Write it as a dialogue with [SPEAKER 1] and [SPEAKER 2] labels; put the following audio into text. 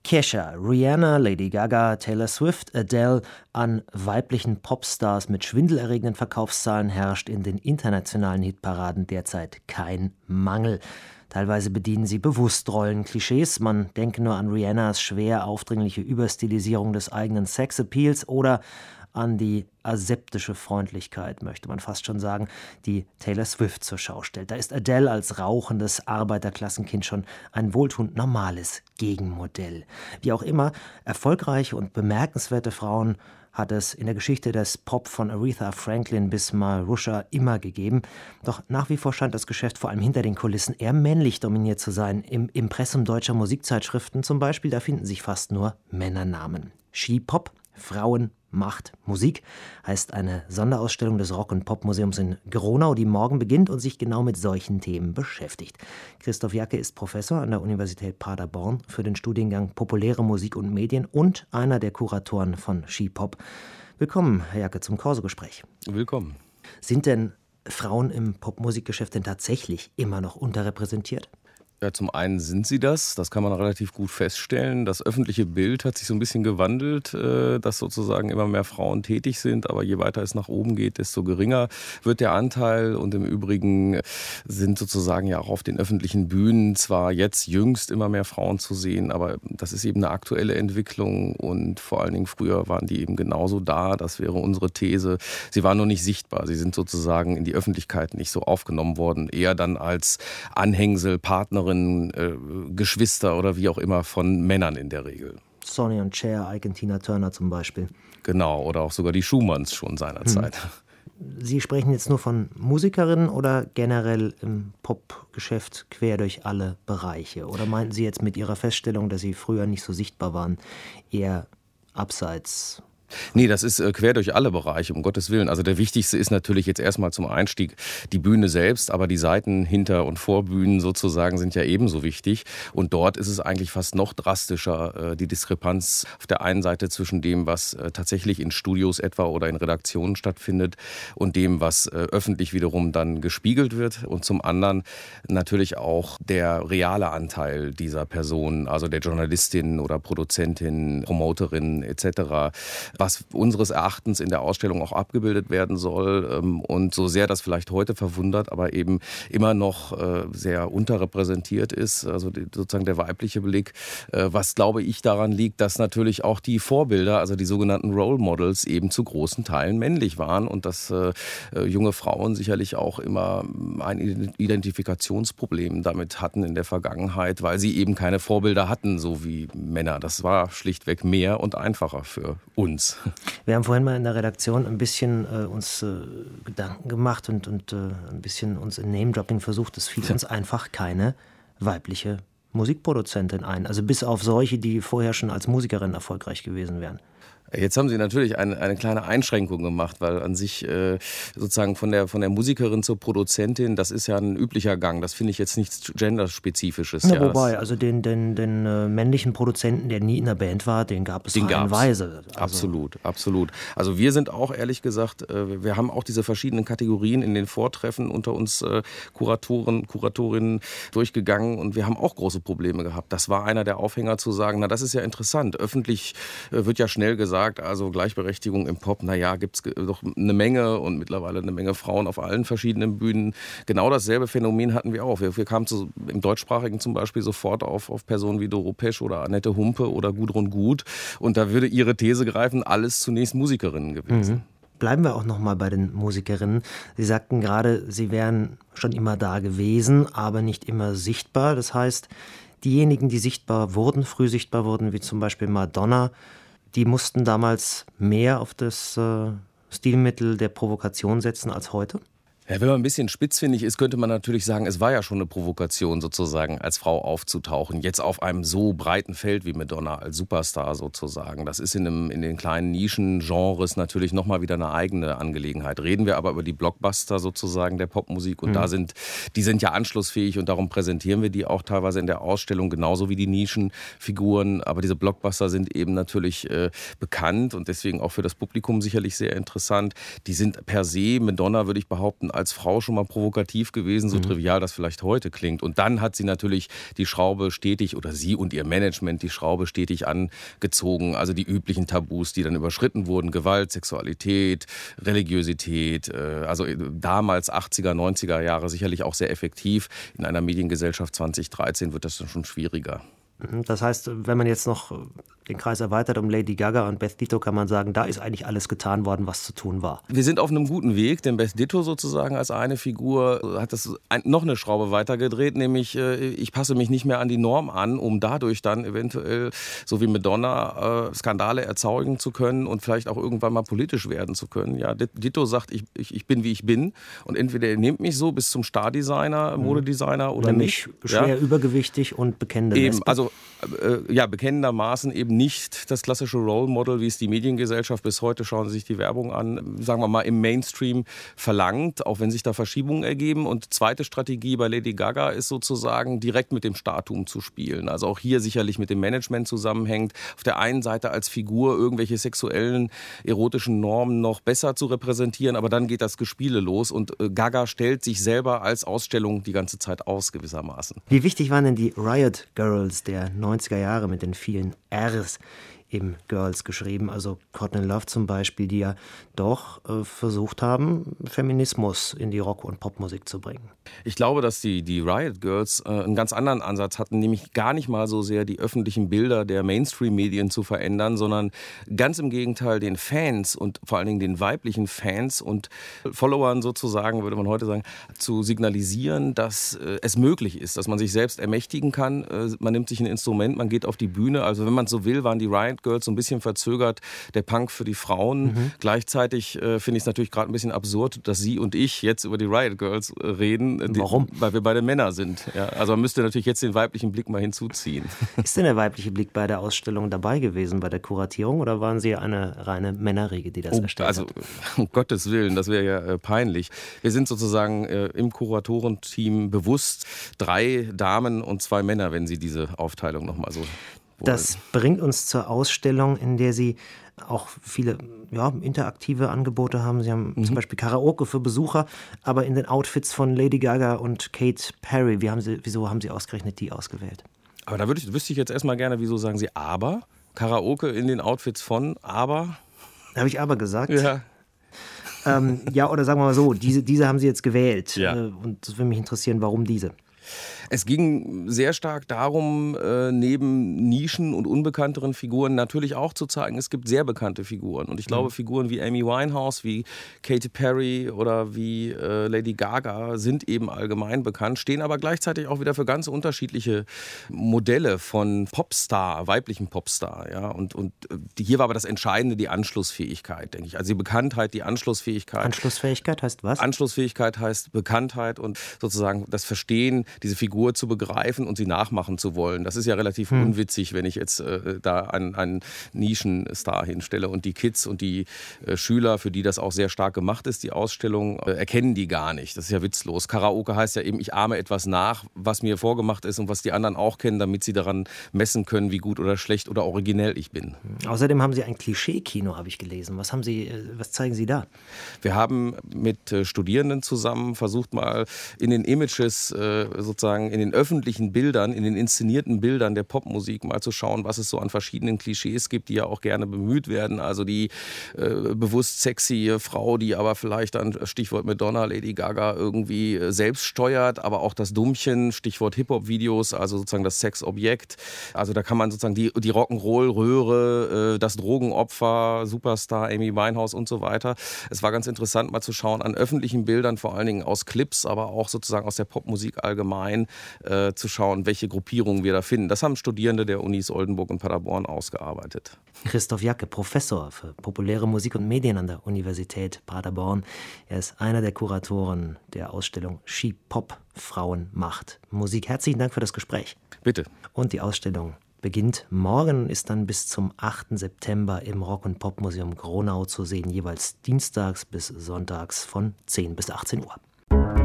[SPEAKER 1] Kesha, Rihanna, Lady Gaga, Taylor Swift, Adele, an weiblichen Popstars mit schwindelerregenden Verkaufszahlen herrscht in den internationalen Hitparaden derzeit kein Mangel. Teilweise bedienen sie bewusst Rollenklischees. Man denke nur an Rihannas schwer aufdringliche Überstilisierung des eigenen Sexappeals oder an die aseptische Freundlichkeit, möchte man fast schon sagen, die Taylor Swift zur Schau stellt. Da ist Adele als rauchendes Arbeiterklassenkind schon ein wohltuend normales Gegenmodell. Wie auch immer, erfolgreiche und bemerkenswerte Frauen hat es in der Geschichte des Pop von Aretha Franklin bis Marusha immer gegeben. Doch nach wie vor scheint das Geschäft vor allem hinter den Kulissen eher männlich dominiert zu sein. Im Impressum deutscher Musikzeitschriften zum Beispiel, da finden sich fast nur Männernamen. She-Pop, Frauen, Macht, Musik heißt eine Sonderausstellung des Rock- und Popmuseums in Gronau, die morgen beginnt und sich genau mit solchen Themen beschäftigt. Christoph Jacke ist Professor an der Universität Paderborn für den Studiengang Populäre Musik und Medien und einer der Kuratoren von She-Pop. Willkommen, Herr Jacke, zum Corso-Gespräch.
[SPEAKER 2] Willkommen.
[SPEAKER 1] Sind denn Frauen im Popmusikgeschäft denn tatsächlich immer noch unterrepräsentiert?
[SPEAKER 2] Ja, zum einen sind sie das kann man relativ gut feststellen. Das öffentliche Bild hat sich so ein bisschen gewandelt, dass sozusagen immer mehr Frauen tätig sind, aber je weiter es nach oben geht, desto geringer wird der Anteil. Und im Übrigen sind sozusagen ja auch auf den öffentlichen Bühnen zwar jetzt jüngst immer mehr Frauen zu sehen, aber das ist eben eine aktuelle Entwicklung und vor allen Dingen früher waren die eben genauso da, das wäre unsere These. Sie waren nur nicht sichtbar, sie sind sozusagen in die Öffentlichkeit nicht so aufgenommen worden, eher dann als Anhängsel, Partnerin, Geschwister oder wie auch immer von Männern in der Regel.
[SPEAKER 1] Sonny und Cher, Ike und Tina Turner zum Beispiel.
[SPEAKER 2] Genau, oder auch sogar die Schumanns schon seinerzeit.
[SPEAKER 1] Sie sprechen jetzt nur von Musikerinnen oder generell im Popgeschäft quer durch alle Bereiche? Oder meinten Sie jetzt mit Ihrer Feststellung, dass Sie früher nicht so sichtbar waren, eher abseits?
[SPEAKER 2] Nee, das ist quer durch alle Bereiche, um Gottes Willen. Also der wichtigste ist natürlich jetzt erstmal zum Einstieg die Bühne selbst, aber die Seiten, Hinter- und Vorbühnen sozusagen sind ja ebenso wichtig. Und dort ist es eigentlich fast noch drastischer, die Diskrepanz auf der einen Seite zwischen dem, was tatsächlich in Studios etwa oder in Redaktionen stattfindet und dem, was öffentlich wiederum dann gespiegelt wird. Und zum anderen natürlich auch der reale Anteil dieser Personen, also der Journalistin oder Produzentin, Promoterin etc., was unseres Erachtens in der Ausstellung auch abgebildet werden soll. Und so sehr das vielleicht heute verwundert, aber eben immer noch sehr unterrepräsentiert ist, also sozusagen der weibliche Blick. Was, glaube ich, daran liegt, dass natürlich auch die Vorbilder, also die sogenannten Role Models, eben zu großen Teilen männlich waren und dass junge Frauen sicherlich auch immer ein Identifikationsproblem damit hatten in der Vergangenheit, weil sie eben keine Vorbilder hatten, so wie Männer. Das war schlichtweg mehr und einfacher für uns.
[SPEAKER 1] Wir haben vorhin mal in der Redaktion ein bisschen uns Gedanken gemacht und ein bisschen uns in Name-Dropping versucht. Es fiel uns einfach keine weibliche Musikproduzentin ein. Also bis auf solche, die vorher schon als Musikerin erfolgreich gewesen wären.
[SPEAKER 2] Jetzt haben Sie natürlich eine kleine Einschränkung gemacht, weil an sich sozusagen von der Musikerin zur Produzentin, das ist ja ein üblicher Gang. Das finde ich jetzt nichts Genderspezifisches.
[SPEAKER 1] Ja, wobei, also den männlichen Produzenten, der nie in der Band war, den gab es reihenweise.
[SPEAKER 2] Also Absolut. Also wir sind auch, ehrlich gesagt, wir haben auch diese verschiedenen Kategorien in den Vortreffen unter uns Kuratorinnen durchgegangen und wir haben auch große Probleme gehabt. Das war einer der Aufhänger zu sagen, na das ist ja interessant. Öffentlich wird ja schnell gesagt, also Gleichberechtigung im Pop, naja, gibt es doch eine Menge und mittlerweile eine Menge Frauen auf allen verschiedenen Bühnen. Genau dasselbe Phänomen hatten wir auch. Wir kamen im Deutschsprachigen zum Beispiel sofort auf Personen wie Doro Pesch oder Annette Humpe oder Gudrun Gut. Und da würde Ihre These greifen, alles zunächst Musikerinnen gewesen.
[SPEAKER 1] Bleiben wir auch noch mal bei den Musikerinnen. Sie sagten gerade, sie wären schon immer da gewesen, aber nicht immer sichtbar. Das heißt, diejenigen, die früh sichtbar wurden, wie zum Beispiel Madonna, die mussten damals mehr auf das Stilmittel der Provokation setzen als heute?
[SPEAKER 2] Ja, wenn man ein bisschen spitzfindig ist, könnte man natürlich sagen, es war ja schon eine Provokation sozusagen, als Frau aufzutauchen. Jetzt auf einem so breiten Feld wie Madonna als Superstar sozusagen. Das ist in den kleinen Nischengenres natürlich nochmal wieder eine eigene Angelegenheit. Reden wir aber über die Blockbuster sozusagen der Popmusik und die sind ja anschlussfähig und darum präsentieren wir die auch teilweise in der Ausstellung, genauso wie die Nischenfiguren. Aber diese Blockbuster sind eben natürlich bekannt und deswegen auch für das Publikum sicherlich sehr interessant. Die sind per se, Madonna würde ich behaupten, als Frau schon mal provokativ gewesen, so trivial das vielleicht heute klingt. Und dann hat sie natürlich die Schraube stetig, oder sie und ihr Management die Schraube stetig angezogen. Also die üblichen Tabus, die dann überschritten wurden. Gewalt, Sexualität, Religiosität. Also damals 80er, 90er Jahre sicherlich auch sehr effektiv. In einer Mediengesellschaft 2013 wird das dann schon schwieriger.
[SPEAKER 1] Das heißt, wenn man jetzt noch den Kreis erweitert um Lady Gaga und Beth Ditto, kann man sagen, da ist eigentlich alles getan worden, was zu tun war.
[SPEAKER 2] Wir sind auf einem guten Weg, denn Beth Ditto sozusagen als eine Figur hat das noch eine Schraube weitergedreht, nämlich ich passe mich nicht mehr an die Norm an, um dadurch dann eventuell, so wie Madonna, Skandale erzeugen zu können und vielleicht auch irgendwann mal politisch werden zu können. Ja, Ditto sagt, ich bin, wie ich bin, und entweder ihr nehmt mich so bis zum Stardesigner, Modedesigner oder
[SPEAKER 1] nämlich
[SPEAKER 2] nicht.
[SPEAKER 1] Schwer übergewichtig und bekennende Lesbe.
[SPEAKER 2] Also bekennendermaßen eben nicht das klassische Role Model, wie es die Mediengesellschaft bis heute, schauen Sie sich die Werbung an, sagen wir mal im Mainstream verlangt, auch wenn sich da Verschiebungen ergeben. Und zweite Strategie bei Lady Gaga ist sozusagen direkt mit dem Startum zu spielen. Also auch hier sicherlich mit dem Management zusammenhängt. Auf der einen Seite als Figur irgendwelche sexuellen, erotischen Normen noch besser zu repräsentieren, aber dann geht das Gespiele los und Gaga stellt sich selber als Ausstellung die ganze Zeit aus gewissermaßen.
[SPEAKER 1] Wie wichtig waren denn die Riot Girls der 90er Jahre mit den vielen R's im Girls geschrieben, also Courtney Love zum Beispiel, die ja doch versucht haben, Feminismus in die Rock- und Popmusik zu bringen.
[SPEAKER 2] Ich glaube, dass die Riot Girls einen ganz anderen Ansatz hatten, nämlich gar nicht mal so sehr die öffentlichen Bilder der Mainstream-Medien zu verändern, sondern ganz im Gegenteil den Fans und vor allen Dingen den weiblichen Fans und Followern sozusagen, würde man heute sagen, zu signalisieren, dass es möglich ist, dass man sich selbst ermächtigen kann. Man nimmt sich ein Instrument, man geht auf die Bühne. Also wenn man so will, waren die Riot Girls so ein bisschen verzögert der Punk für die Frauen. Gleichzeitig finde ich es natürlich gerade ein bisschen absurd, dass Sie und ich jetzt über die Riot Girls reden.
[SPEAKER 1] Warum?
[SPEAKER 2] Weil wir beide Männer sind. Ja, also man müsste natürlich jetzt den weiblichen Blick mal hinzuziehen.
[SPEAKER 1] Ist denn der weibliche Blick bei der Ausstellung dabei gewesen, bei der Kuratierung, oder waren Sie eine reine Männerriege, die das erstellt hat?
[SPEAKER 2] Um Gottes Willen, das wäre ja peinlich. Wir sind sozusagen im Kuratorenteam bewusst 3 Damen und 2 Männer, wenn Sie diese Aufteilung nochmal so wollen.
[SPEAKER 1] Das bringt uns zur Ausstellung, in der Sie auch viele interaktive Angebote haben. Sie haben zum Beispiel Karaoke für Besucher, aber in den Outfits von Lady Gaga und Katy Perry. Wieso haben Sie ausgerechnet die ausgewählt?
[SPEAKER 2] Aber da wüsste ich jetzt erstmal gerne, wieso sagen Sie aber? Karaoke in den Outfits von aber?
[SPEAKER 1] Habe ich aber gesagt?
[SPEAKER 2] Ja.
[SPEAKER 1] Oder sagen wir mal so, diese haben Sie jetzt gewählt.
[SPEAKER 2] Ja.
[SPEAKER 1] Und das würde mich interessieren, warum diese?
[SPEAKER 2] Es ging sehr stark darum, neben Nischen und unbekannteren Figuren natürlich auch zu zeigen, es gibt sehr bekannte Figuren. Und ich glaube, Figuren wie Amy Winehouse, wie Katy Perry oder wie Lady Gaga sind eben allgemein bekannt, stehen aber gleichzeitig auch wieder für ganz unterschiedliche Modelle von Popstar, weiblichen Popstar. Ja? Und hier war aber das Entscheidende die Anschlussfähigkeit, denke ich. Also die Bekanntheit, die Anschlussfähigkeit.
[SPEAKER 1] Anschlussfähigkeit heißt was?
[SPEAKER 2] Anschlussfähigkeit heißt Bekanntheit und sozusagen das Verstehen, diese Figur zu begreifen und sie nachmachen zu wollen. Das ist ja relativ unwitzig, wenn ich jetzt da einen Nischenstar hinstelle. Und die Kids und die Schüler, für die das auch sehr stark gemacht ist, die Ausstellung, erkennen die gar nicht. Das ist ja witzlos. Karaoke heißt ja eben, ich ahme etwas nach, was mir vorgemacht ist und was die anderen auch kennen, damit sie daran messen können, wie gut oder schlecht oder originell ich bin.
[SPEAKER 1] Außerdem haben Sie ein Klischee-Kino, habe ich gelesen. Was zeigen Sie da?
[SPEAKER 2] Wir haben mit Studierenden zusammen versucht, mal in den Images sozusagen in den öffentlichen Bildern, in den inszenierten Bildern der Popmusik mal zu schauen, was es so an verschiedenen Klischees gibt, die ja auch gerne bemüht werden. Also die bewusst sexy Frau, die aber vielleicht dann, Stichwort Madonna, Lady Gaga, irgendwie selbst steuert, aber auch das Dummchen, Stichwort Hip-Hop-Videos, also sozusagen das Sexobjekt. Also da kann man sozusagen die Rock'n'Roll-Röhre, das Drogenopfer, Superstar, Amy Winehouse und so weiter. Es war ganz interessant mal zu schauen an öffentlichen Bildern, vor allen Dingen aus Clips, aber auch sozusagen aus der Popmusik allgemein, zu schauen, welche Gruppierungen wir da finden. Das haben Studierende der Unis Oldenburg und Paderborn ausgearbeitet.
[SPEAKER 1] Christoph Jacke, Professor für populäre Musik und Medien an der Universität Paderborn. Er ist einer der Kuratoren der Ausstellung She Pop, Frauen, Macht, Musik. Herzlichen Dank für das Gespräch.
[SPEAKER 2] Bitte.
[SPEAKER 1] Und die Ausstellung beginnt morgen und ist dann bis zum 8. September im Rock- und Popmuseum Gronau zu sehen, jeweils dienstags bis sonntags von 10 bis 18 Uhr.